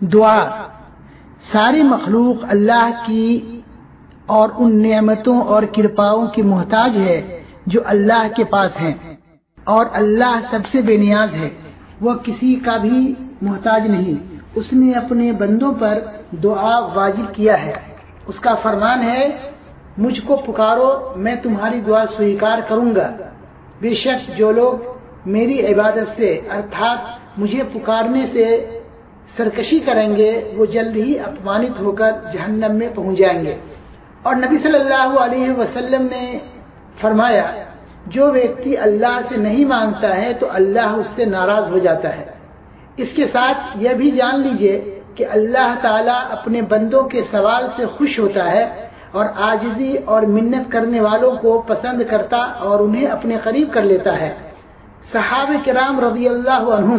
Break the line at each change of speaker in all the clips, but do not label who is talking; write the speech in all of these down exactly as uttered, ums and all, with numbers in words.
دعا ساری مخلوق اللہ کی اور ان نعمتوں اور کرپاؤں کی محتاج ہے جو اللہ کے پاس ہیں، اور اللہ سب سے بے نیاز ہے، وہ کسی کا بھی محتاج نہیں۔ اس نے اپنے بندوں پر دعا واجب کیا ہے۔ اس کا فرمان ہے، مجھ کو پکارو میں تمہاری دعا سویکار کروں گا۔ بے شک جو لوگ میری عبادت سے ارتھات مجھے پکارنے سے سرکشی کریں گے وہ جلد ہی اپمانت ہو کر جہنم میں پہنچ جائیں گے۔ اور نبی صلی اللہ علیہ وسلم نے فرمایا، جو ویکتی اللہ سے نہیں مانگتا ہے تو اللہ اس سے ناراض ہو جاتا ہے۔ اس کے ساتھ یہ بھی جان لیجئے کہ اللہ تعالیٰ اپنے بندوں کے سوال سے خوش ہوتا ہے اور عاجزی اور منت کرنے والوں کو پسند کرتا اور انہیں اپنے قریب کر لیتا ہے۔ صحابہ کرام رضی اللہ عنہم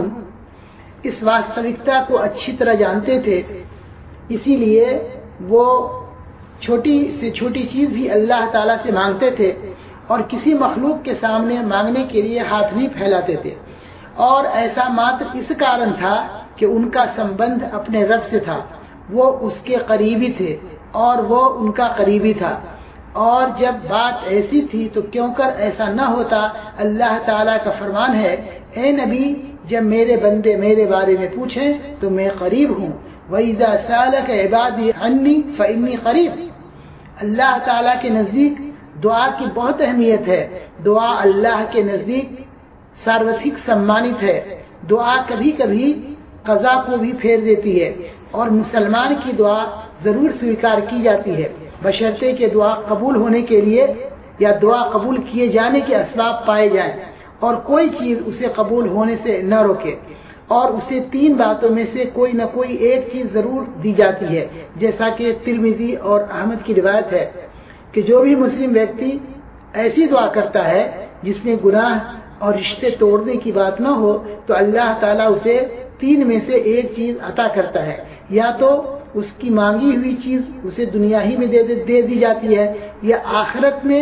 اس واستوکتا کو اچھی طرح جانتے تھے، اسی لیے وہ چھوٹی سے چھوٹی چیز بھی اللہ تعالیٰ سے مانگتے تھے اور کسی مخلوق کے سامنے مانگنے کے لیے ہاتھ نہیں پھیلاتے تھے، اور ایسا ماتر اس کارن تھا کہ ان کا سمبند اپنے رب سے تھا، وہ اس کے قریبی تھے اور وہ ان کا قریبی تھا۔ اور جب بات ایسی تھی تو کیوں کر ایسا نہ ہوتا؟ اللہ تعالیٰ کا فرمان ہے، اے نبی جب میرے بندے میرے بارے میں پوچھیں تو میں قریب ہوں، وَإِذَا سَأَلَكَ عِبَادِي عَنِّي فَإِنِّي قَرِيبٌ۔ اللہ تعالیٰ کے نزدیک دعا کی بہت اہمیت ہے۔ دعا اللہ کے نزدیک ساروتھک سمانت ہے۔ دعا کبھی کبھی قضا کو بھی پھیر دیتی ہے اور مسلمان کی دعا ضرور سویکار کی جاتی ہے، بشرطے کہ دعا قبول ہونے کے لیے یا دعا قبول کیے جانے کے اسباب پائے جائیں اور کوئی چیز اسے قبول ہونے سے نہ روکے، اور اسے تین باتوں میں سے کوئی نہ کوئی ایک چیز ضرور دی جاتی ہے، جیسا کہ ترمذی اور احمد کی روایت ہے کہ جو بھی مسلم ویکتی ایسی دعا کرتا ہے جس میں گناہ اور رشتے توڑنے کی بات نہ ہو تو اللہ تعالیٰ اسے تین میں سے ایک چیز عطا کرتا ہے، یا تو اس کی مانگی ہوئی چیز اسے دنیا ہی میں دے, دے دی جاتی ہے، یا آخرت میں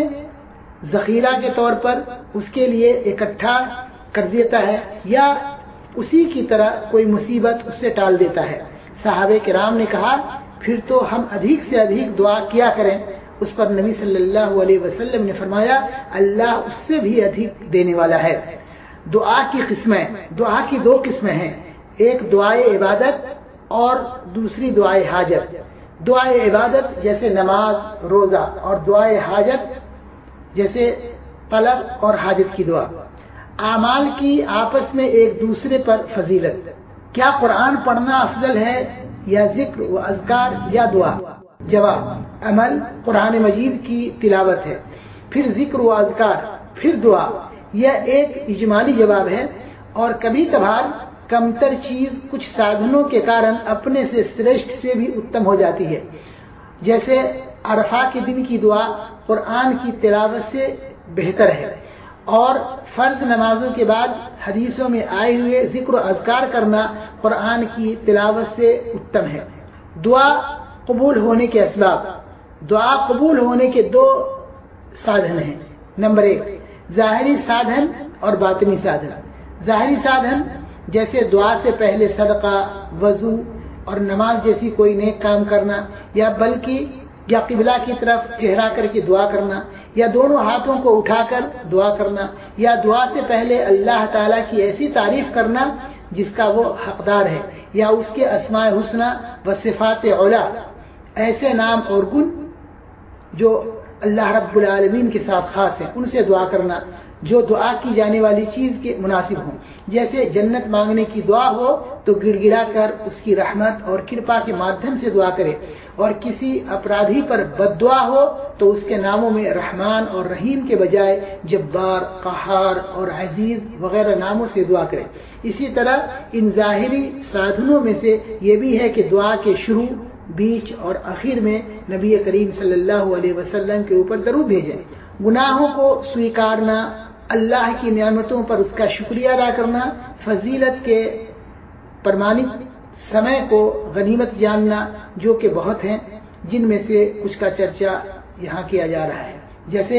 ذخیرہ کے طور پر اس کے لیے اکٹھا کر دیتا ہے، یا اسی کی طرح کوئی مصیبت اس سے ٹال دیتا ہے۔ صحابہ کرام نے کہا، پھر تو ہم ادھک سے ادھک دعا کیا کریں۔ اس پر نبی صلی اللہ علیہ وسلم نے فرمایا، اللہ اس سے بھی ادھک دینے والا ہے۔ دعا کی قسمیں، دعا کی دو قسمیں ہیں، ایک دعائے عبادت اور دوسری دعائے حاجت۔ دعائے عبادت جیسے نماز، روزہ، اور دعائے حاجت جیسے طلب اور حاجت کی دعا۔ اعمال کی آپس میں ایک دوسرے پر فضیلت۔ کیا قرآن پڑھنا افضل ہے یا ذکر و اذکار یا دعا؟ جواب، عمل قرآن مجید کی تلاوت ہے، پھر ذکر و اذکار، پھر دعا۔ یہ ایک اجمالی جواب ہے، اور کبھی کبھار کمتر چیز کچھ سادھنوں کے کارن اپنے سے شریشٹھ سے بھی اتم ہو جاتی ہے، جیسے عرفہ کے دن کی دعا قرآن کی تلاوت سے بہتر ہے، اور فرض نمازوں کے بعد حدیثوں میں آئے ہوئے ذکر و اذکار کرنا قرآن کی تلاوت سے اتم ہے۔ دعا قبول ہونے کے اسباب۔ دعا قبول ہونے کے دو سادھن ہیں۔ نمبر ایک، ظاہری سادھن اور باطنی سادھن۔ ظاہری سادھن جیسے دعا سے پہلے صدقہ، وضو اور نماز جیسی کوئی نیک کام کرنا، یا بلکہ یا قبلہ کی طرف چہرہ کر کے دعا کرنا، یا دونوں ہاتھوں کو اٹھا کر دعا کرنا، یا دعا سے پہلے اللہ تعالیٰ کی ایسی تعریف کرنا جس کا وہ حقدار ہے، یا اس کے اسماء حسنہ و صفات علی، ایسے نام اور گن جو اللہ رب العالمین کے ساتھ خاص ہیں، ان سے دعا کرنا جو دعا کی جانے والی چیز کے مناسب ہوں۔ جیسے جنت مانگنے کی دعا ہو تو گڑ گڑا کر اس کی رحمت اور کرپا کے مادھیم سے دعا کرے، اور کسی اپرادھی پر بد دعا ہو تو اس کے ناموں میں رحمان اور رحیم کے بجائے جبار، قہار اور عزیز وغیرہ ناموں سے دعا کرے۔ اسی طرح ان ظاہری سادھنوں میں سے یہ بھی ہے کہ دعا کے شروع، بیچ اور آخر میں نبی کریم صلی اللہ علیہ وسلم کے اوپر درود بھیجیں۔ گناہوں کو سویکارنا، اللہ کی نعمتوں پر اس کا شکریہ ادا کرنا، فضیلت کے پرمانت سمے کو غنیمت جاننا، جو کہ بہت ہیں، جن میں سے کچھ کا چرچا یہاں کیا جا رہا ہے۔ جیسے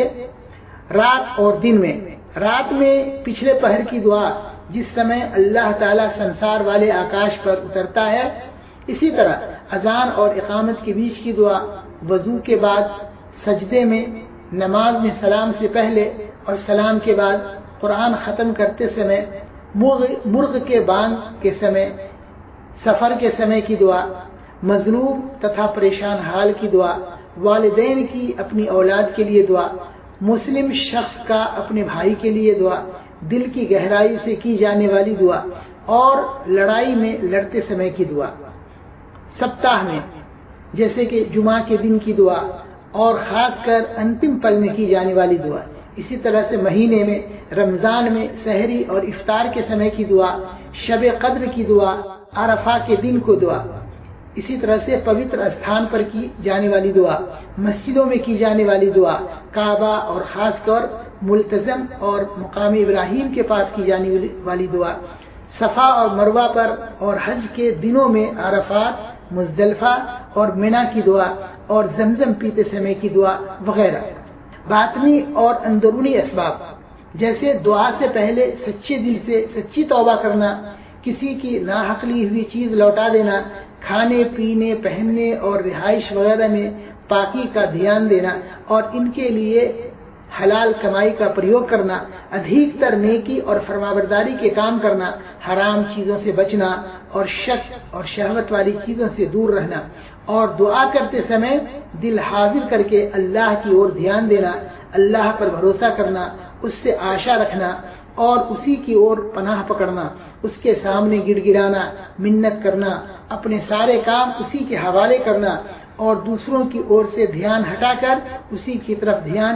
رات اور دن میں، رات میں پچھلے پہر کی دعا، جس سمے اللہ تعالیٰ سنسار والے آکاش پر اترتا ہے اسی طرح اذان اور اقامت کے بیچ کی دعا، وضو کے بعد، سجدے میں، نماز میں سلام سے پہلے اور سلام کے بعد، قرآن ختم کرتے سمے، مرغ کے بانگ کے سمے، سفر کے سمے کی دعا، مظلوم تتھا پریشان حال کی دعا، والدین کی اپنی اولاد کے لیے دعا، مسلم شخص کا اپنے بھائی کے لیے دعا، دل کی گہرائی سے کی جانے والی دعا اور لڑائی میں لڑتے سمے کی دعا، سپتاہ میں جیسے کہ جمعہ کے دن کی دعا اور خاص کر انتم پل میں کی جانے والی دعا، اسی طرح سے مہینے میں، رمضان میں سحری اور افطار کے سمے کی دعا، شب قدر کی دعا، عرفہ کے دن کو دعا، اسی طرح سے پوتر استھان پر کی جانے والی دعا، مسجدوں میں کی جانے والی دعا، کعبہ اور خاص طور ملتزم اور مقام ابراہیم کے پاس کی جانے والی دعا، صفا اور مروہ پر اور حج کے دنوں میں عرفات، مزدلفہ اور منا کی دعا اور زمزم پیتے سمے کی دعا وغیرہ۔ باطنی اور اندرونی اسباب جیسے دعا سے پہلے سچے دل سے سچی توبہ کرنا، کسی کی ناحق لی ہوئی چیز لوٹا دینا، کھانے پینے پہننے اور رہائش وغیرہ میں پاکی کا دھیان دینا اور ان کے لیے حلال کمائی کا پریوگ کرنا، ادھیک تر نیکی اور فرمانبرداری کے کام کرنا، حرام چیزوں سے بچنا اور شک اور شہوت والی چیزوں سے دور رہنا، اور دعا کرتے سمے دل حاضر کر کے اللہ کی اور دھیان دینا، اللہ پر بھروسہ کرنا، اس سے آشا رکھنا اور اسی کی اور پناہ پکڑنا، اس کے سامنے گڑ گڑانا، منت کرنا، اپنے سارے کام اسی کے حوالے کرنا اور دوسروں کی اور سے دھیان ہٹا کر اسی کی طرف دھیان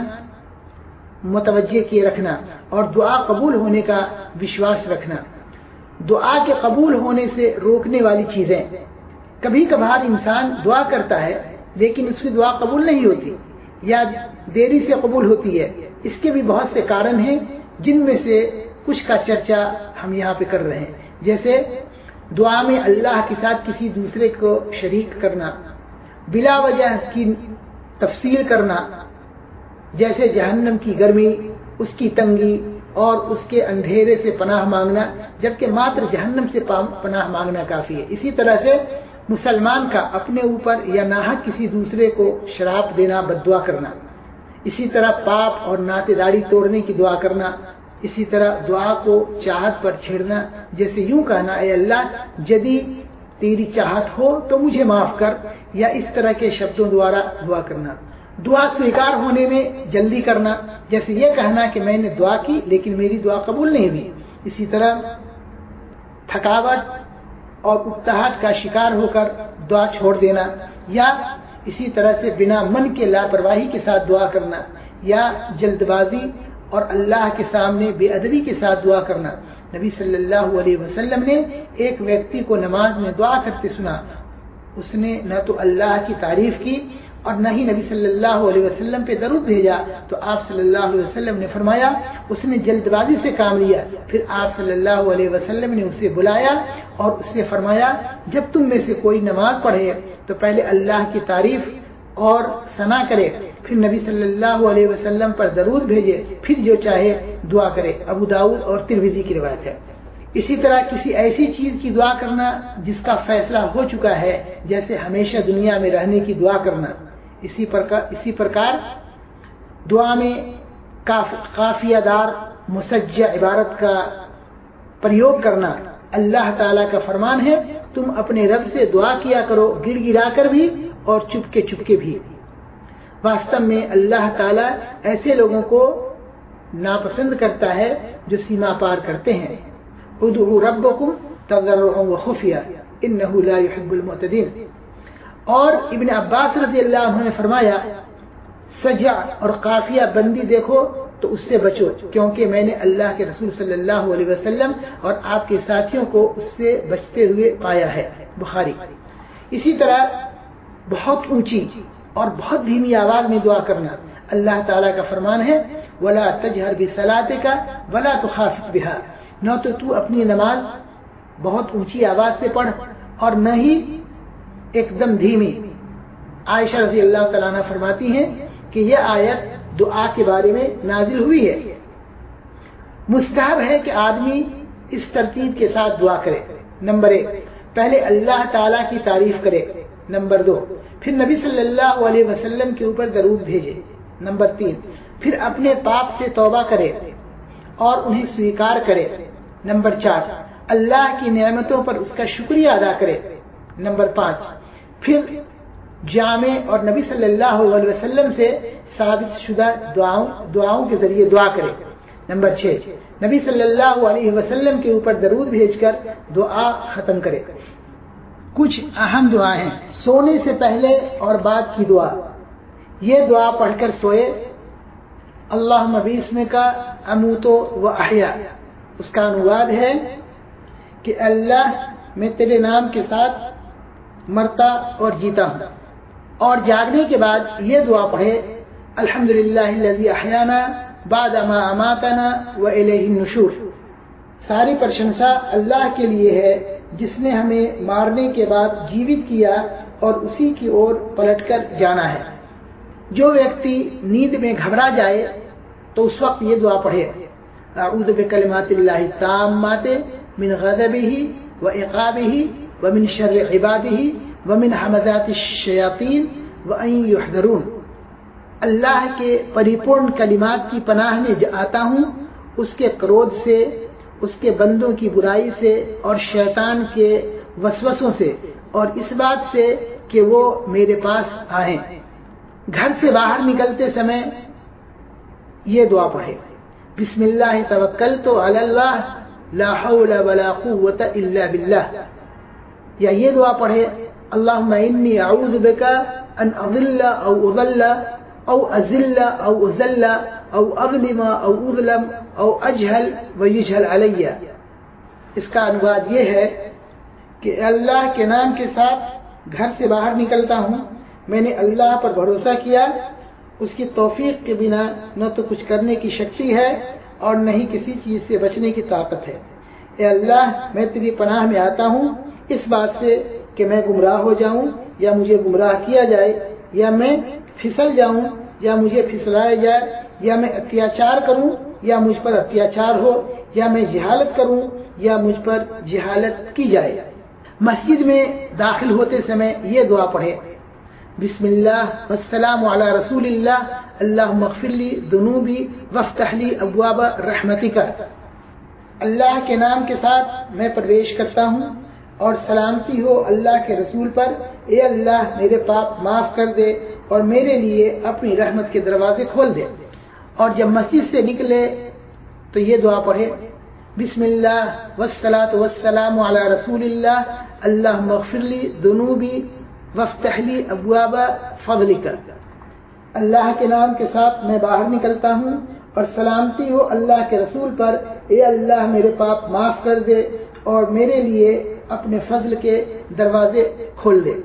متوجہ کیے رکھنا اور دعا قبول ہونے کا وشواس رکھنا۔ دعا کے قبول ہونے سے روکنے والی چیزیں، کبھی کبھار انسان دعا کرتا ہے لیکن اس کی دعا قبول نہیں ہوتی یا دیری سے قبول ہوتی ہے، اس کے بھی بہت سے کارن ہیں جن میں سے کچھ کا چرچا ہم یہاں پہ کر رہے ہیں، جیسے دعا میں اللہ کے ساتھ کسی دوسرے کو شریک کرنا، بلا وجہ کی تفسیر کرنا، جیسے جہنم کی گرمی، اس کی تنگی اور اس کے اندھیرے سے پناہ مانگنا، جبکہ ماتر جہنم سے پناہ مانگنا کافی ہے۔ اسی طرح سے مسلمان کا اپنے اوپر یا ناحق کسی دوسرے کو شراب دینا، بد دعا کرنا، اسی طرح پاپ اور ناطے داڑھی توڑنے کی دعا کرنا، اسی طرح دعا کو چاہت پر چھیڑنا، جیسے یوں کہنا اے اللہ جدی تیری چاہت ہو تو مجھے معاف کر، یا اس طرح کے شبدوں دوارا دعا کرنا۔ دعا سویکار ہونے میں جلدی کرنا، جیسے یہ کہنا کہ میں نے دعا کی لیکن میری دعا قبول نہیں ہوئی۔ اسی طرح تھکاوٹ اور اکتاہٹ کا شکار ہو کر دعا چھوڑ دینا، یا اسی طرح سے بنا من کے لاپرواہی کے ساتھ دعا کرنا، یا جلد بازی اور اللہ کے سامنے بے ادبی کے ساتھ دعا کرنا۔ نبی صلی اللہ علیہ وسلم نے ایک ویکتی کو نماز میں دعا کرتے سنا، اس نے نہ تو اللہ کی تعریف کی اور نہ ہی نبی صلی اللہ علیہ وسلم پہ درود بھیجا، تو آپ صلی اللہ علیہ وسلم نے فرمایا اس نے جلد بازی سے کام لیا۔ پھر آپ صلی اللہ علیہ وسلم نے اسے بلایا اور اس سے فرمایا جب تم میں سے کوئی نماز پڑھے تو پہلے اللہ کی تعریف اور ثنا کرے، پھر نبی صلی اللہ علیہ وسلم پر درود بھیجے، پھر جو چاہے دعا کرے۔ ابو داؤد اور ترمذی کی روایت ہے۔ اسی طرح کسی ایسی چیز کی دعا کرنا جس کا فیصلہ ہو چکا ہے، جیسے ہمیشہ دنیا میں رہنے کی دعا کرنا۔ اسی پرکار اسی پرکار دعا میں قافیہ دار مسجع عبارت کا پریوگ کرنا۔ اللہ تعالیٰ کا فرمان ہے تم اپنے رب سے دعا کیا کرو گڑ گڑا کر بھی اور چپکے چپکے بھی۔ واستو میں اللہ تعالیٰ ایسے لوگوں کو ناپسند کرتا ہے جو سیما پار کرتے ہیں۔ ادعوا ربکم تضرعا وخفیا انہ لا يحب المعتدین۔ اور ابن عباس رضی اللہ عنہ نے فرمایا سجع اور قافیہ بندی دیکھو تو اس سے بچو، کیونکہ میں نے اللہ کے رسول صلی اللہ علیہ وسلم اور آپ کے ساتھیوں کو اس سے بچتے ہوئے پایا ہے، بخاری۔ اسی طرح بہت اونچی اور بہت دھیمی آواز میں دعا کرنا۔ اللہ تعالیٰ کا فرمان ہے وَلَا تَجْهَرْ بِصَلَاتِكَ وَلَا تُخَافِتْ بِهَا، نہ تو تو اپنی نماز بہت اونچی آواز سے پڑھ اور نہ ہی ایک دم دھیمی۔ عائشہ رضی اللہ تعالیٰ عنہ فرماتی ہیں کہ یہ آیت دعا کے بارے میں نازل ہوئی ہے۔ مستحب ہے کہ آدمی اس ترتیب کے ساتھ دعا کرے۔ نمبر ایک، پہلے اللہ تعالیٰ کی تعریف کرے، نمبر دو پھر نبی صلی اللہ علیہ وسلم کے اوپر درود بھیجے، نمبر تین پھر اپنے پاپ سے توبہ کرے اور انہیں سویکار کرے، نمبر چار اللہ کی نعمتوں پر اس کا شکریہ ادا کرے، نمبر پانچ پھر جامع اور نبی صلی اللہ علیہ وسلم سے ثابت شدہ دعاؤں دعاؤں کے ذریعے دعا کرے، نمبر چھ نبی صلی اللہ علیہ وسلم کے اوپر درود بھیج کر دعا ختم کرے۔ کچھ اہم دعا ہیں۔ سونے سے پہلے اور بعد کی دعا، یہ دعا پڑھ کر سوئے، اللہم باسمک اموت و احیا، اس کا انواد ہے کہ اللہ میں تیرے نام کے ساتھ مرتا اور جیتا ہوں، اور جاگنے کے بعد یہ دعا پڑھے، الحمدللہ الذی احیانا بعد ما اماتنا والیہ النشور، ساری پرشنسا اللہ کے لیے ہے جس نے ہمیں مارنے کے بعد جیوت کیا اور اسی کی اور پلٹ کر جانا ہے۔ جو ویکتی نیند میں گھبرا جائے تو اس وقت یہ دعا پڑھے، اعوذ بکلمات اللہ التامات من غضبہ وعقابہ ومن شر عبادہ ومن حمزات الشیاطین وان یحضرون، اللہ کے پریپورن کلمات کی پناہ میں آتا ہوں اس کے کرودھ سے، اس کے بندوں کی برائی سے اور شیطان کے وسوسوں سے، اور اس بات سے کہ وہ میرے پاس آئیں۔ گھر سے باہر نکلتے سمے یہ دعا پڑھے، بسم اللہ توکلت علی اللہ لا حول ولا قوة الا باللہ، یا یہ دعا پڑھے، اللہم انی اعوذ بک ان اضل او اضل او ازل او ازل او اظلم او اظلم او اجہل ویجہل علی۔ اس کا انواد یہ ہے کہ اللہ کے نام کے ساتھ گھر سے باہر نکلتا ہوں، میں نے اللہ پر بھروسہ کیا، اس کی توفیق کے بنا نہ تو کچھ کرنے کی شکتی ہے اور نہ ہی کسی چیز سے بچنے کی طاقت ہے۔ اے اللہ میں تیری پناہ میں آتا ہوں اس بات سے کہ میں گمراہ ہو جاؤں یا مجھے گمراہ کیا جائے، یا میں پھسل جاؤں یا مجھے پھسلایا جائے، یا میں اتیاچار کروں یا مجھ پر اتیاچار ہو، یا میں جہالت کروں یا مجھ پر جہالت کی جائے۔ مسجد میں داخل ہوتے سمے یہ دعا پڑھے، بسم اللہ والسلام علی رسول اللہ اللہم اغفر لی ذنوبی وافتح لی ابواب رحمتک، اللہ کے نام کے ساتھ میں پرویش کرتا ہوں اور سلامتی ہو اللہ کے رسول پر، اے اللہ میرے پاپ معاف کر دے اور میرے لیے اپنی رحمت کے دروازے کھول دے۔ اور جب مسجد سے نکلے تو یہ دعا پڑھے، بسم اللہ والصلاۃ والسلام علی رسول اللہ اللہم اغفر لی ذنوبی وافتح لی ابواب فضلک، اللہ کے نام کے ساتھ میں باہر نکلتا ہوں اور سلامتی ہو اللہ کے رسول پر، اے اللہ میرے پاپ معاف کر دے اور میرے لیے اپنے فضل کے دروازے کھول دے۔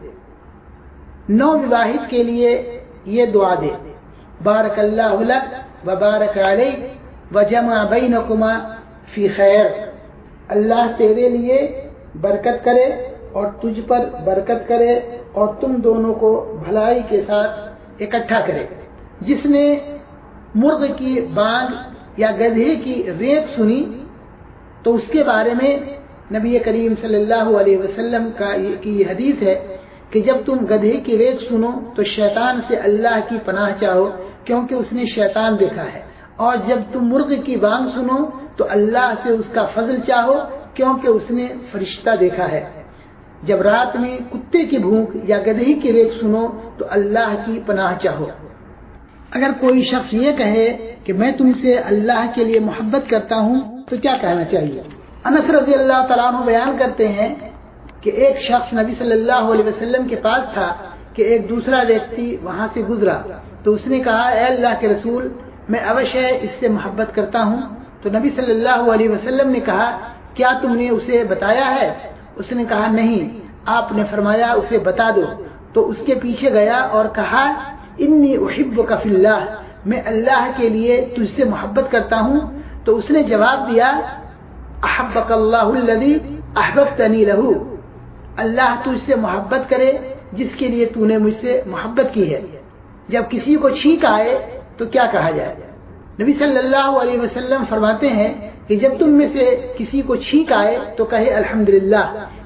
نو وواہد کے لیے یہ دعا دے، بارک اللہ لک وبارک علیک وجمع بینکما فی خیر، اللہ تیرے لیے برکت کرے اور تجھ پر برکت کرے اور تم دونوں کو بھلائی کے ساتھ اکٹھا کرے۔ جس نے مرغ کی بانگ یا گدھے کی ریت سنی تو اس کے بارے میں نبی کریم صلی اللہ علیہ وسلم کا کی یہ حدیث ہے کہ جب تم گدھے کی ریت سنو تو شیطان سے اللہ کی پناہ چاہو کیونکہ اس نے شیطان دیکھا ہے، اور جب تم مرغ کی بانگ سنو تو اللہ سے اس کا فضل چاہو کیونکہ اس نے فرشتہ دیکھا ہے۔ جب رات میں کتے کی بھونک یا گدھے کی ریت سنو تو اللہ کی پناہ چاہو۔ اگر کوئی شخص یہ کہے کہ میں تم سے اللہ کے لیے محبت کرتا ہوں تو کیا کہنا چاہیے؟ انس رضی اللہ تعالیٰ عنہ بیان کرتے ہیں کہ ایک شخص نبی صلی اللہ علیہ وسلم کے پاس تھا کہ ایک دوسرا ویکتی وہاں سے گزرا تو اس نے کہا، اے اللہ کے رسول میں اوشے اس سے محبت کرتا ہوں۔ تو نبی صلی اللہ علیہ وسلم نے کہا، کیا تم نے اسے بتایا ہے؟ اس نے کہا نہیں۔ آپ نے فرمایا اسے بتا دو۔ تو اس کے پیچھے گیا اور کہا، انی احبک فی اللہ، میں اللہ کے لیے تجھ سے محبت کرتا ہوں۔ تو اس نے جواب دیا، احبک اللہ الذی احببتنی لہ، اللہ تجھ سے محبت کرے جس کے لیے تو نے مجھ سے محبت کی ہے۔ جب کسی کو چھینک آئے تو کیا کہا جائے؟ نبی صلی اللہ علیہ وسلم فرماتے ہیں کہ جب تم میں سے کسی کو چھینک آئے تو کہے الحمدللہ،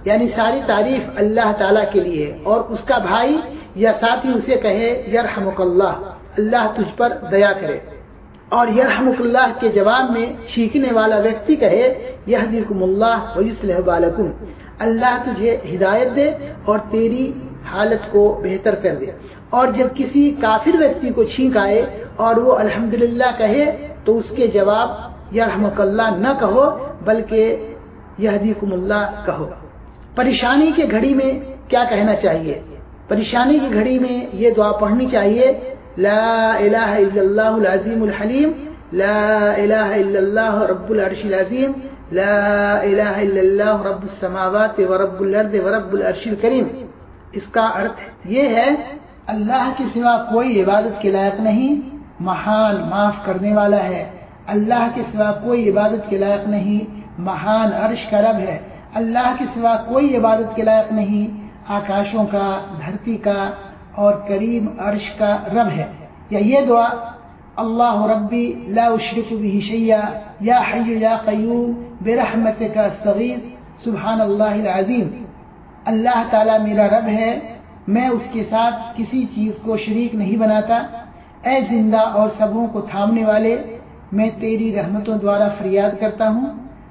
یعنی ساری تعریف اللہ تعالیٰ کے لیے، اور اس کا بھائی یا ساتھی اسے کہے یرحمک اللہ، اللہ تجھ پر دیا کرے، اور یرحمک اللہ کے جواب میں چھینکنے والا ویکتی کہے یہدیکم اللہ ویصلح بالکم، اللہ تجھے ہدایت دے اور تیری حالت کو بہتر کر دے۔ اور جب کسی کافر ویکتی کو چھینک آئے اور وہ الحمدللہ کہے تو اس کے جواب یرحمک اللہ نہ کہو بلکہ یہدیکم اللہ کہو۔ پریشانی کے گھڑی میں کیا کہنا چاہیے؟ پریشانی کی گھڑی میں یہ دعا پڑھنی چاہیے، لا الہ الا اللہ العظیم الحلیم، لا الہ الا اللہ رب العرش العظیم، لا الہ الا اللہ رب السماوات ورب الارض ورب العرش الکریم۔ اس کا ارتھ یہ ہے اللہ کے سوا کوئی عبادت کے لائق نہیں، مہان معاف کرنے والا ہے، اللہ کے سوا کوئی عبادت کے لائق نہیں، مہان عرش کا رب ہے، اللہ کے سوا کوئی عبادت کے لائق نہیں، آکاشوں کا، دھرتی کا اور کریم عرش کا رب ہے۔ یا یہ دعا اللہ ربی لا اشرک بہ شیئا یا حی یا قیوم برحمتک استغیث سبحان اللہ العظیم، اللہ تعالیٰ میرا رب ہے، میں اس کے ساتھ کسی چیز کو شریک نہیں بناتا، اے زندہ اور سبوں کو تھامنے والے، میں تیری رحمتوں دوارا فریاد کرتا ہوں۔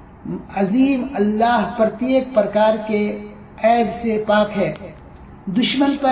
عظیم اللہ پرتیک پرکار کے عیب سے پاک ہے۔ دشمن پر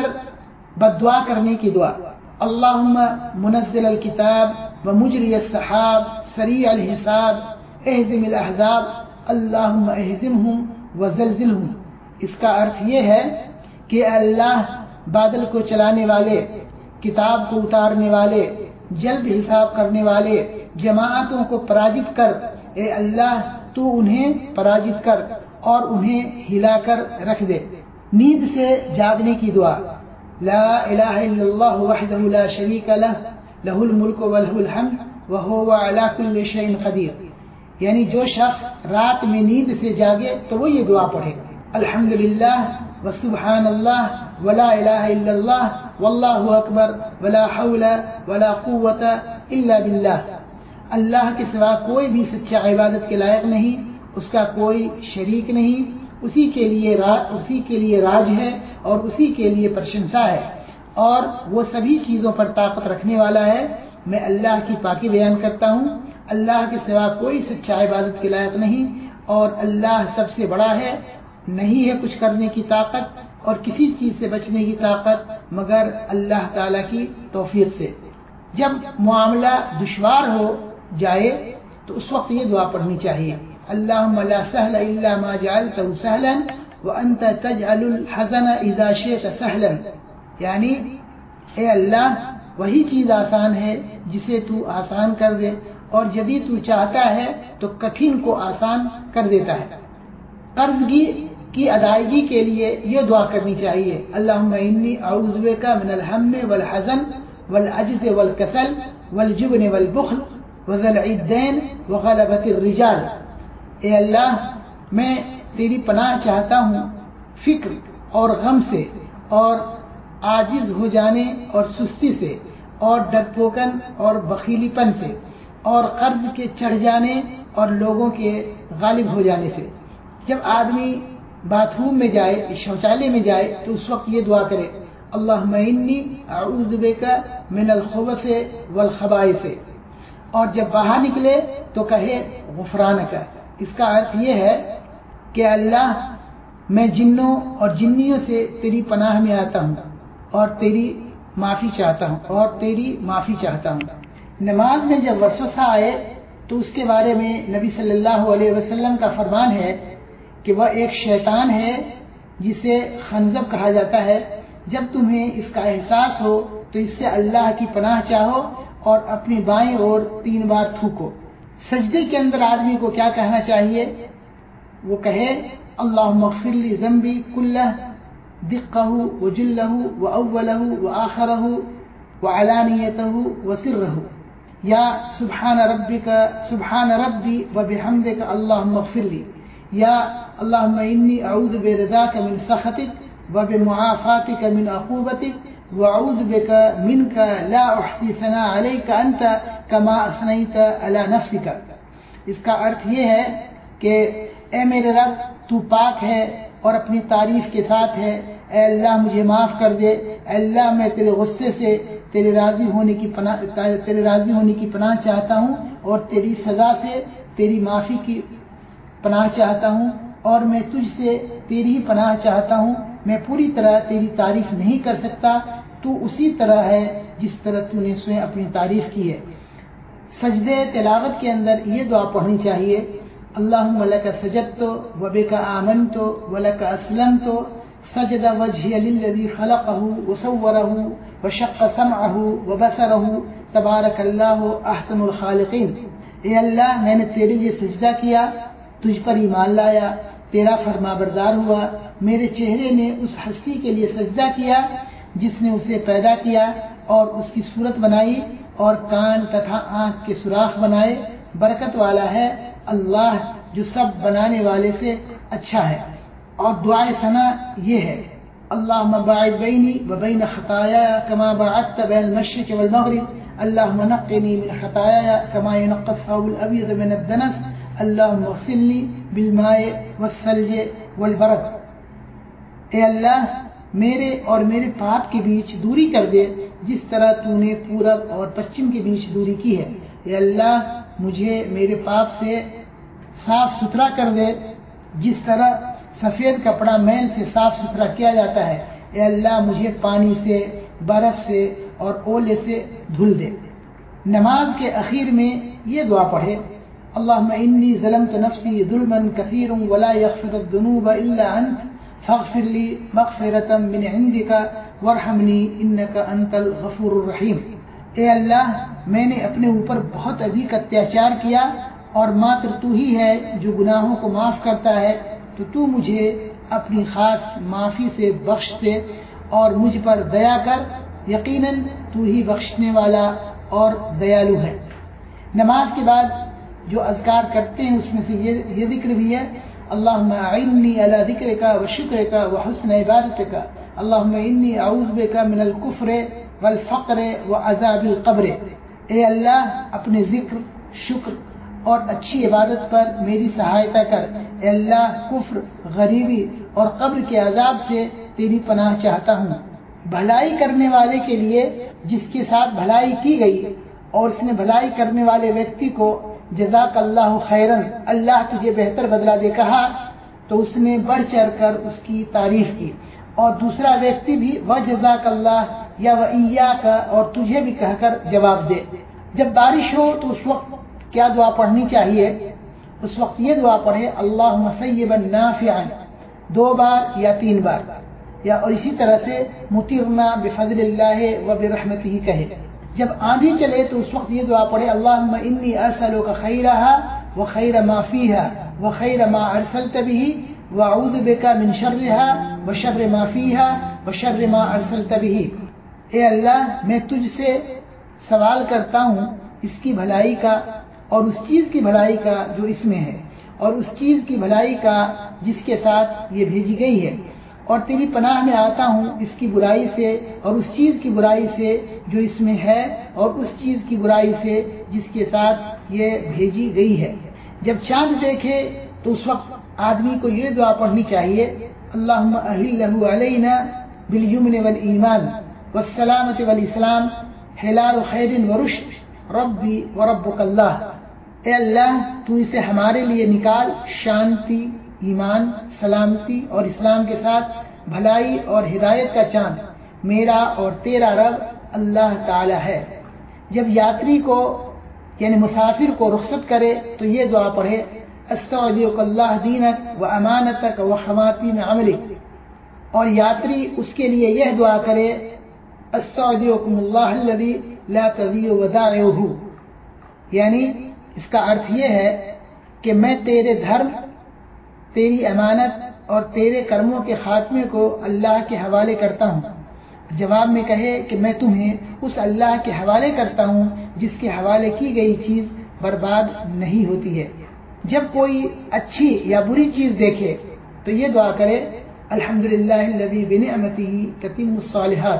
بددعا کرنے کی دعا، اللہم منزل الکتاب ومجری السحاب سریع الحساب اہزم الاحزاب اللہم اہزمہم وزلزلہم۔ اس کا ارتھ یہ ہے کہ اللہ بادل کو چلانے والے، کتاب کو اتارنے والے، جلد حساب کرنے والے، جماعتوں کو پراجت کر، اے اللہ تو انہیں پراجت کر اور انہیں ہلا کر رکھ دے۔ نیند سے جاگنے کی دعا، لا الہ الا اللہ وحدہ لا شریک لہ لہ الملک ولہ الحمد وہو علی کل شیء قدیر، یعنی جو شخص رات میں نیند سے جاگے تو وہ یہ دعا پڑھے، الحمدللہ وسبحان اللہ ولا الہ الا اللہ واللہ اکبر ولا حول ولا قوت الا باللہ، اللہ کے سوا کوئی بھی سچا عبادت کے لائق نہیں، اس کا کوئی شریک نہیں، اسی کے لیے راج اسی کے لیے راج ہے اور اسی کے لیے پرشنسا ہے، اور وہ سبھی چیزوں پر طاقت رکھنے والا ہے۔ میں اللہ کی پاکی بیان کرتا ہوں، اللہ کے سوا کوئی سچا عبادت کے لائق نہیں، اور اللہ سب سے بڑا ہے، نہیں ہے کچھ کرنے کی طاقت اور کسی چیز سے بچنے کی طاقت مگر اللہ تعالیٰ کی توفیق سے۔ جب معاملہ دشوار ہو جائے تو اس وقت یہ دعا پڑھنی چاہیے، اللہم لا سہل الا ما جعلتہ سہلا وانت تجعل الحزن اذا شئت سہلا، یعنی اے اللہ وہی چیز آسان ہے جسے تو آسان کر دے، اور جبھی تو چاہتا ہے تو کٹھن کو آسان کر دیتا ہے۔ قرضگی کی ادائیگی کے لیے یہ دعا کرنی چاہیے، اللہم انی اعوذ بک من الہم والحزن والعجز والکسل والجبن والبخل وذلع الدین وغلبۃ الرجال، اے اللہ میں تیری پناہ چاہتا ہوں فکر اور غم سے اور عاجز ہو جانے اور سستی سے اور ڈرپوکن اور بخیلی پن سے اور قرض کے چڑھ جانے اور لوگوں کے غالب ہو جانے سے۔ جب آدمی باتھ روم میں جائے، شوچالے میں جائے تو اس وقت یہ دعا کرے، اللہم انی اعوذ بک من الخبث والخبائث، اور جب باہر نکلے تو کہے غفرانک۔ اس کا ارتھ یہ ہے کہ اللہ میں جنوں اور جنیوں سے تیری پناہ میں آتا ہوں اور تیری معافی چاہتا ہوں اور تیری معافی چاہتا ہوں۔ نماز میں جب وسوسہ آئے تو اس کے بارے میں نبی صلی اللہ علیہ وسلم کا فرمان ہے کہ وہ ایک شیطان ہے جسے خنزب کہا جاتا ہے، جب تمہیں اس کا احساس ہو تو اس سے اللہ کی پناہ چاہو اور اپنی بائیں اور تین بار تھوکو۔ سجدے کے اندر آدمی کو کیا کہنا چاہیے؟ وہ کہے اللہم اغفر لی ذنبی کلہ دقہ وجلہ واولہ وآخرہ وعلانیتہ وسرہ، یا سبحان ربک سبحان ربی وبحمدک اللہم اغفر لی، یا اللہم انی اعوذ برضاک من سخطک وبمعافاتک من عقوبتک واعوذ بک منک لا احصی ثناء علیک انت کما اثنیت علی نفسک۔ اس کا ارتھ یہ ہے کہ اے میرے رب تو پاک ہے اور اپنی تعریف کے ساتھ ہے. اے اللہ مجھے معاف کر دے. اے اللہ میں تیرے غصے سے تیرے راضی ہونے کی پناہ تیرے راضی ہونے کی پناہ چاہتا ہوں اور تیری سزا سے تیری معافی کی پناہ چاہتا ہوں اور میں تجھ سے تیری ہی پناہ چاہتا ہوں. میں پوری طرح تیری تعریف نہیں کر سکتا. تو اسی طرح ہے جس طرح تو نے سوئیں اپنی تعریف کی ہے. سجدے تلاوت کے اندر یہ دعا پڑھنی چاہیے. اللہم لک سجدت وبک آمنت ولک اسلمت سجد وجہی للذی خلقہ وصورہ وشق سمعہ وبصرہ تبارک اللہ احسن الخالقین. اے اللہ میں نے تیرے لیے سجدہ کیا, تجھ پر ایمان لایا, تیرا فرما بردار ہوا. میرے چہرے نے اس ہستی کے لیے سجدہ کیا جس نے اسے پیدا کیا اور اس کی صورت بنائی اور کان تتھا آنکھ کے سوراخ بنائے. برکت والا ہے اللہ جو سب بنانے والے سے اچھا ہے. اور دعائے ثنا یہ ہے اللہم باعد بینی وبین خطایا کما باعدت بین المشرق والمغرب اللہم نقنی من خطایا کما ینقی الثوب الابیض من الدنس اللہم اغسلنی بالماء والثلج والبرد. اے اللہ میرے اور میرے پاپ کے بیچ دوری کر دے جس طرح تو نے پورب اور پچھم کے بیچ دوری کی ہے. اے اللہ مجھے میرے پاپ سے صاف ستھرا کر دے جس طرح سفید کپڑا میل سے صاف ستھرا کیا جاتا ہے. اے اللہ مجھے پانی سے, برف سے اور اولے سے دھل دے. نماز کے اخیر میں یہ دعا پڑھے اللہم انی ظلمت نفسی ظلما کثیرا ولا یغفر الذنوب الا انت فاغفر لی مغفرة من عندک وارحمنی انک انت الغفور الرحیم. اے اللہ میں نے اپنے اوپر بہت ادھک اتیاچار کیا اور ماتر تو ہی ہے جو گناہوں کو معاف کرتا ہے, تو تو مجھے اپنی خاص معافی سے بخش دے اور مجھ پر دیا کر, یقیناً تو ہی بخشنے والا اور دیالو ہے. نماز کے بعد جو اذکار کرتے ہیں اس میں سے یہ یہ ذکر بھی ہے اللہم اعنی علی ذکرک وشکرک وحسن عبادتک اللہم انی اعوذ بک من الکفر والفقر وعذاب القبر. اے اللہ اپنے ذکر, شکر اور اچھی عبادت پر میری سہایتا کر. اے اللہ کفر, غریبی اور قبر کے عذاب سے تیری پناہ چاہتا ہوں. بھلائی کرنے والے کے لیے جس کے ساتھ بھلائی کی گئی اور اس نے بھلائی کرنے والے ویکتی کو جزاک اللہ خیرن, اللہ تجھے بہتر بدلہ دے کہا تو اس نے بڑھ چڑھ کر اس کی تعریف کی. اور دوسرا ویکتی بھی و جزاک اللہ یا و ایاک اور تجھے بھی کہہ کر جواب دے. جب بارش ہو تو اس وقت کیا دعا پڑھنی چاہیے؟ اس وقت یہ دعا پڑھے اللہم سیبا نافعا دو بار یا تین بار, یا اور اسی طرح سے مطرنا بفضل اللہ و برحمتہ کہے. جب آندھی چلے تو اس وقت یہ دعا پڑھے اللہم انی اسألک خیرہا و خیر ما فیہا و خیر ما ارسلت به واعوذ بک من شرہا و شر ما فیہا و شر ما ارسلت به. اے اللہ میں تجھ سے سوال کرتا ہوں اس کی بھلائی کا اور اس چیز کی بھلائی کا جو اس میں ہے, اور اس چیز کی بھلائی کا جس کے ساتھ یہ بھیجی گئی ہے, اور تیری پناہ میں آتا ہوں اس کی برائی سے اور اس چیز کی برائی سے جو اس میں ہے, اور اس چیز کی برائی سے جس کے ساتھ یہ بھیجی گئی ہے. جب چاند دیکھے تو اس وقت آدمی کو یہ دعا پڑھنی چاہیے اللہم اہلہ علینا بالیمن والایمان والسلامت والاسلام حلال خیر ورشد ربی وربک اللہ. اے اللہ تو اسے ہمارے لیے نکال شانتی, ایمان, سلامتی اور اسلام کے ساتھ بھلائی اور ہدایت کا چاند, میرا اور تیرا رب اللہ تعالی ہے. جب یاتری کو یعنی مسافر کو رخصت کرے تو یہ دعا پڑھے استودعک اللہ دینک و امانتک و خواتیم عملک, اور یاتری اس کے لیے یہ دعا کرے استودعکم اللہ الذی لا تضیع ودائعہ, یعنی اس کا ارتھ یہ ہے کہ میں تیرے دھرم, تیری امانت اور تیرے کرموں کے خاتمے کو اللہ کے حوالے کرتا ہوں. جواب میں کہے کہ میں تمہیں اس اللہ کے حوالے کرتا ہوں جس کے حوالے کی گئی چیز برباد نہیں ہوتی ہے. جب کوئی اچھی یا بری چیز دیکھے تو یہ دعا کرے الحمدللہ الذی بنعمتہ تتم الصالحات,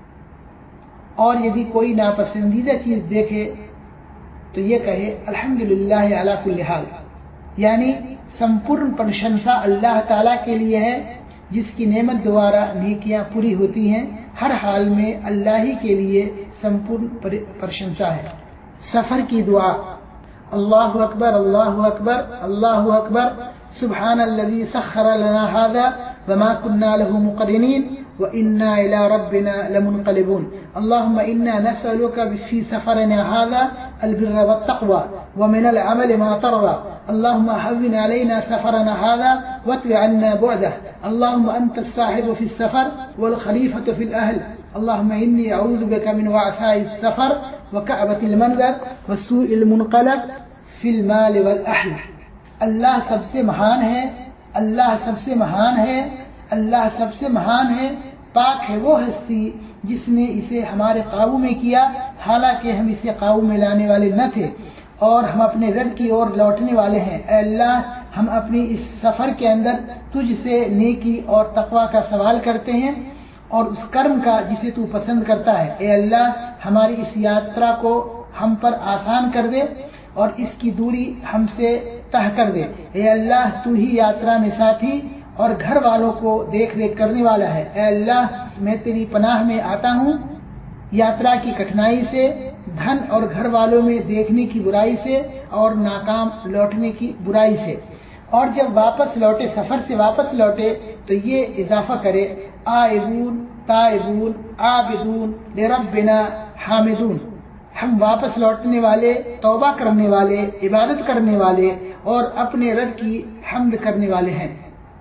اور یدی کوئی ناپسندیدہ چیز دیکھے تو یہ کہے الحمدللہ علی کل حال, یعنی संपूर्ण प्रशंसा अल्लाह ताला के लिए है जिसकी नेमत द्वारा नेकियां पूरी होती हैं। हर हाल में अल्लाह ही के लिए संपूर्ण प्रशंसा है। सफर की दुआ। अल्लाहु अकबर अल्लाहु अकबर अल्लाहु अकबर सुब्हानल्लज़ी सख्खर लना हाज़ा वमा कुन्ना लहु मुक़रिनीन व इन्ना इला रब्बिना लमुनक़लिबून। अल्लाहुम्मा इन्ना नस्अलुका फी सफरना हाज़ा البر والتقوى ومن العمل ما ترضى اللهم هون علينا سفرنا هذا واتل عنا بعده اللهم أنت الصاحب في السفر والخليفة في الأهل اللهم إني أعوذ بك من وعثاء السفر وكعبة المنظر وسوء المنقلب في المال والأهل۔ اللہ سب سے مہان ہے، اللہ سب سے مہان ہے، اللہ سب سے مہان ہے۔ پاک ہے وہ ہستی جس نے اسے ہمارے قابو میں کیا، حالانکہ ہم اسے قابو میں لانے والے نہ تھے اور ہم اپنے رب کی اور لوٹنے والے ہیں۔ اے اللہ، ہم اپنی اس سفر کے اندر تجھ سے نیکی اور تقوی کا سوال کرتے ہیں اور اس کرم کا جسے تو پسند کرتا ہے۔ اے اللہ، ہماری اس یاترا کو ہم پر آسان کر دے اور اس کی دوری ہم سے طے کر دے۔ اے اللہ، تو ہی یاترا میں ساتھی اور گھر والوں کو دیکھ ریکھ کرنے والا ہے۔ اے اللہ، میں تیری پناہ میں آتا ہوں یاترا کی کٹھنائی سے، دھن اور گھر والوں میں دیکھنے کی برائی سے اور ناکام لوٹنے کی برائی سے، اور جب واپس لوٹے، سفر سے واپس لوٹے تو یہ اضافہ کرے آئبون تائبون عابدون لربنا حامدون، ہم واپس لوٹنے والے، توبہ کرنے والے، عبادت کرنے والے اور اپنے رب کی حمد کرنے والے ہیں۔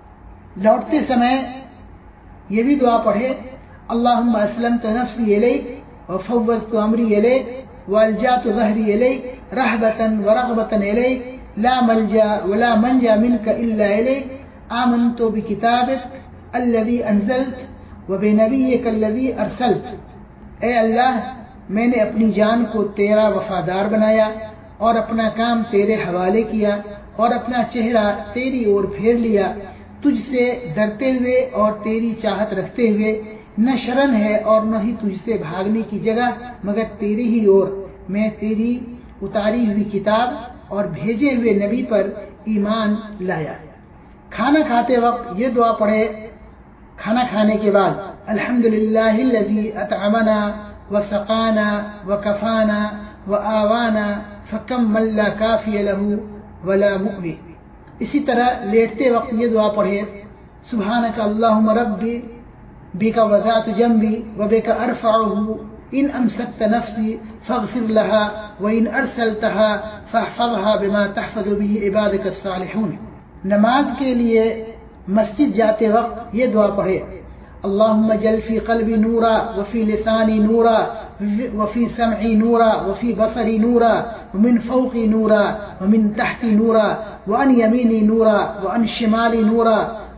لوٹتے سمے یہ بھی دعا پڑھے اللہم اسلمت نفسی الیک وفوضت امری الیک والجات ظہری الیک رہبتا ورغبتا الیک لا ملجا ولا منجا منک الا الیک آمنت بکتابک الذی انزلت وبنبیک الذی ارسلت۔ اے اللہ، میں نے اپنی جان کو تیرا وفادار بنایا اور اپنا کام تیرے حوالے کیا اور اپنا چہرہ تیری اور پھیر لیا، تجھ سے ڈرتے ہوئے اور تیری چاہت رکھتے ہوئے، نہ شرن ہے اور نہ ہی تجھ سے بھاگنے کی جگہ مگر تیری ہی اور۔ میں تیری اتاری ہوئی کتاب اور بھیجے ہوئے نبی پر ایمان لایا۔ کھانا کھاتے وقت یہ دعا پڑھے کھانا کھانے کے بعد الحمدللہ الذی اطعمنا وسقانا وکفانا وآوانا فکم من لا کافی لہ ولا مؤوی۔ اسی طرح لیٹتے وقت یہ دعا پڑھے سبحانک اللہم ربی بک وضعت جنبی وبک ارفعہ ان امسکت نفسی فاغفر لها وان ارسلتها فاحفظها بما تحفظ به عبادک الصالحون۔ نماز کے لیے مسجد جاتے وقت یہ دعا پڑھے اللہم جل فی قلبی نورا وفی لسانی نورا وفی سمعی نورا وفی بصری نورا ومن فوقی نورا ومن تحتی نورا وعن یمینی نورا وعن شمالی نورا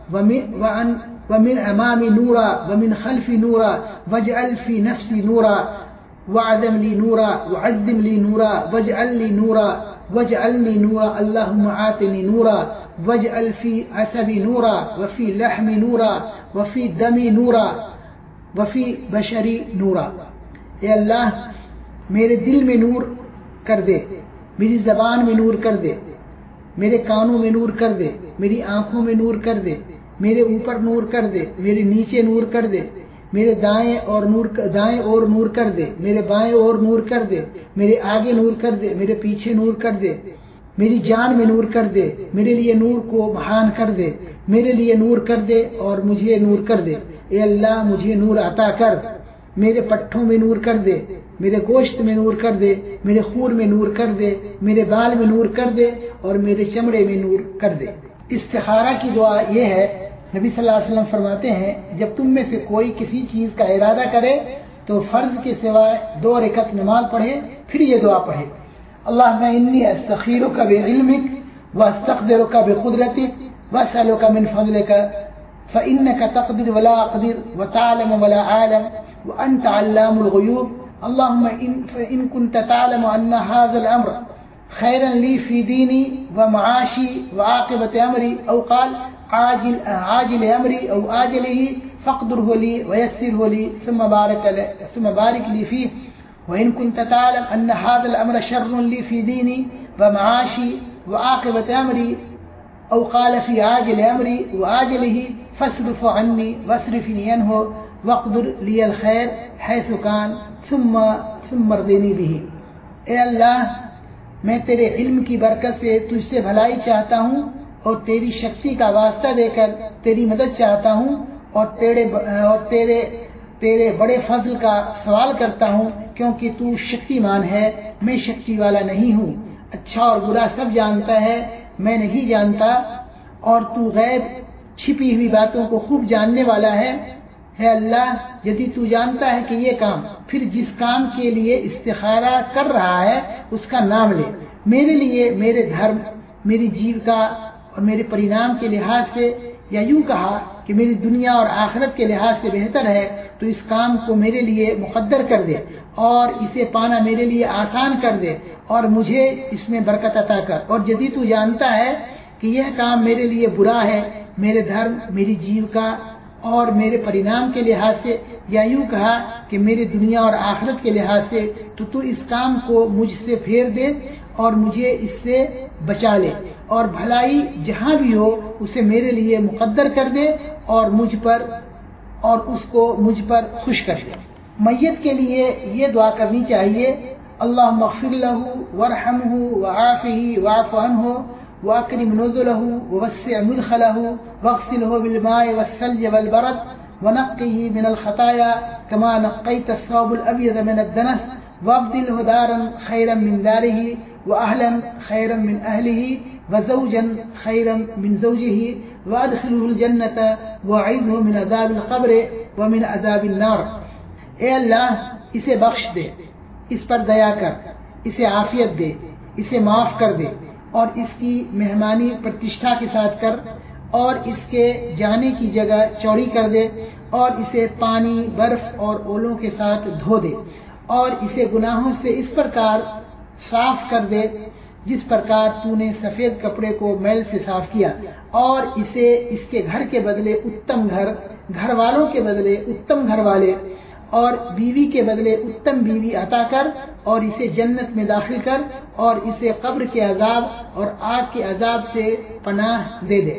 وعن ومن امامی نورا ومن خلفی نورا واجعل فی نفسی نورا وعدم لی نورا وعدم لی نورا واجعل لی نورا واجعلنی نورا اللہم آتنی نورا واجعل فی عصبی نورا وفی لحمی نورا وفی دمی نورا وفی بشری نورا۔ اے اللہ، میرے دل میں نور کر دے، میری زبان میں نور کر دے، میرے کانوں میں نور کر دے، میری آنکھوں میں نور کر دے، میرے اوپر نور کر دے، میرے نیچے نور کر دے، میرے دائیں اور نور دائیں اور نور کر دے، میرے بائیں اور نور کر دے، میرے آگے نور کر دے، میرے پیچھے نور کر دے، میری جان میں نور کر دے، میرے لیے نور کو بحان کر دے، میرے لیے نور کر دے اور مجھے نور کر دے۔ اے اللہ، مجھے نور عطا کر، میرے پٹھوں میں نور کر دے، میرے گوشت میں نور کر دے، میرے خون میں نور کر دے، میرے بال میں نور کر دے اور میرے چمڑے میں نور کر دے۔ استخارہ کی دعا یہ ہے، نبی صلی اللہ علیہ وسلم فرماتے ہیں جب تم میں سے کوئی کسی چیز کا ارادہ کرے تو فرض کے سوائے دو رکعت نماز پڑھے، پھر یہ دعا پڑھے اللہم انی استخیرک بعلمک واستقدرک بقدرتک واسألک من فضلک فإنک تقدر ولا أقدر وتعلم ولا أعلم وأنت علام الغيوب اللهم إن فإن كنت تعلم أن هذا الأمر خيرا لي في ديني ومعاشي وعاقبة أمري أو قال عاجل عاجل أمري أو آجله فاقدره لي ويسره لي ثم بارك ثم بارك لي فيه وإن كنت تعلم أن هذا الأمر شر لي في ديني ومعاشي وعاقبة أمري او قال فی عاجل امری وآجلہ فاصرف عنی واصرفنی عنہ واقدر لی الخیر حیث کان ثم ثم ارضنی بہ۔ اے اللہ، میں تیرے علم کی برکت سے تجھ سے بھلائی چاہتا ہوں اور تیری شکتی کا واسطہ دے کر تیری مدد چاہتا ہوں اور تیرے اور تیرے تیرے بڑے فضل کا سوال کرتا ہوں، کیونکہ تو شکتی مان ہے، میں شکتی والا نہیں ہوں۔ اچھا اور برا سب جانتا ہے، میں نہیں جانتا، اور تو غیب چھپی ہوئی باتوں کو خوب جاننے والا ہے۔ ہے اللہ، یدی تو جانتا ہے کہ یہ کام، پھر جس کام کے لیے استخارہ کر رہا ہے اس کا نام لے۔ میرے لیے میرے دھرم، میری جیوکا اور میرے پرینام کے لحاظ سے، یا یوں کہا کہ میری دنیا اور آخرت کے لحاظ سے بہتر ہے، تو اس کام کو میرے لیے مقدر کر دے اور اسے پانا میرے لیے آسان کر دے اور مجھے اس میں برکت عطا کر۔ اور یدی تو جانتا ہے کہ یہ کام میرے لیے برا ہے، میرے دھرم، میری جیوکا اور میرے پرینام کے لحاظ سے، یا یوں کہا کہ میری دنیا اور آخرت کے لحاظ سے، تو تو اس کام کو مجھ سے پھیر دے اور مجھے اس سے بچا لے، اور بھلائی جہاں بھی ہو اسے میرے لیے مقدر کر دے اور مجھ پر اور اس کو مجھ پر خوش کر دے۔ میت کے لیے یہ دعا کرنی چاہیے: اللہم اغفر لہ وارحمہ وعافہ واعف عنہ واکرم نزلہ ووسع مدخلہ واغسلہ بالماء والثلج والبرد ونقه من الخطايا كما نقيت الثوب الأبيض من الدنس وابدله دارا خيرا من داره وأهلا خيرا من أهله وزوجا خيرا من زوجه وادخله الجنة وأعذه من عذاب القبر ومن عذاب النار۔ اے اللہ، اسے بخش دے، اس پر دیا کر، اسے عافیت دے، اسے معاف کر دے اور اس کی مہمانی پرتشٹھا کے ساتھ کر، اور اس کے جانے کی جگہ چوڑی کر دے، اور اسے پانی، برف اور اولوں کے ساتھ دھو دے، اور اسے گناہوں سے اس پرکار صاف کر دے جس پرکار تو نے سفید کپڑے کو میل سے صاف کیا، اور اسے اس کے گھر کے بدلے اتم گھر، گھر والوں کے بدلے اتم گھر والے اور بیوی کے بدلے اتم بیوی عطا کر، اور اسے جنت میں داخل کر، اور اسے قبر کے عذاب اور آگ کے عذاب سے پناہ دے دے۔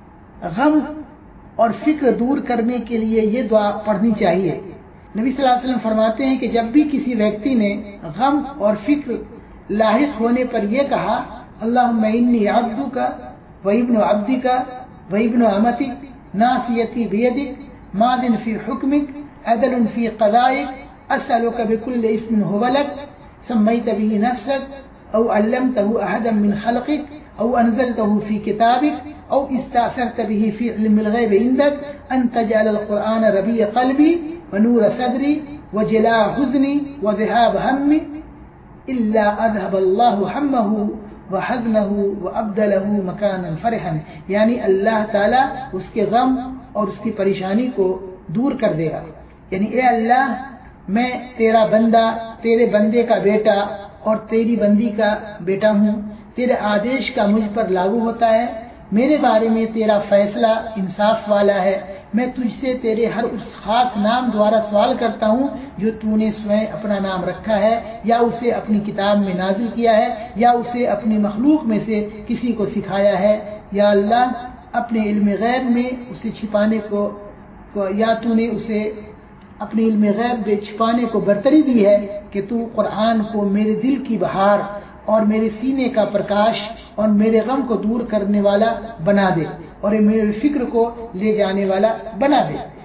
غم اور فکر دور کرنے کے لیے یہ دعا پڑھنی چاہیے۔ نبی صلی اللہ علیہ وسلم فرماتے ہیں کہ جب بھی کسی ویکتی نے غم اور فکر لاحق ہونے پر یہ کہا: اللہم انی عبدک و ابن عبدک و ابن امتک ناصیتی بیدک ماض فی حکمک عدل فی قضائک اسألک بکل اسم هو لک سمیت به نفسک او علمته احدا من خلقک او انزلته فی کتابک او استأثرت به فی علم الغیب عندک ان تجعل القرآن ربیع قلبی ونور صدری وجلاء حزنی وذهاب ہمی الا اذهب اللہ ہمہ وحزنہ وابدلہ مکانا فرحا، یعنی اللہ تعالیٰ اس کے غم اور اس کی پریشانی کو دور کر دے گا۔ یعنی اے اللہ، میں تیرا بندہ، تیرے بندے کا بیٹا اور تیری بندی کا بیٹا ہوں، تیرے آدیش کا مجھ پر لاگو ہوتا ہے، میرے بارے میں تیرا فیصلہ انصاف والا ہے، میں تجھ سے تیرے ہر اس خاص نام دوارا سوال کرتا ہوں جو تو نے سوئیں اپنا نام رکھا ہے، یا اسے اپنی کتاب میں نازل کیا ہے، یا اسے اپنی مخلوق میں سے کسی کو سکھایا ہے۔ یا اللہ، اپنے علم غیب میں اسے چھپانے کو یا تو نے اسے اپنے علم غیب میں چھپانے کو برتری دی ہے کہ تو قرآن کو میرے دل کی بہار اور میرے سینے کا پرکاش اور میرے غم کو دور کرنے والا بنا دے اور میرے فکر کو لے جانے والا بنا دے۔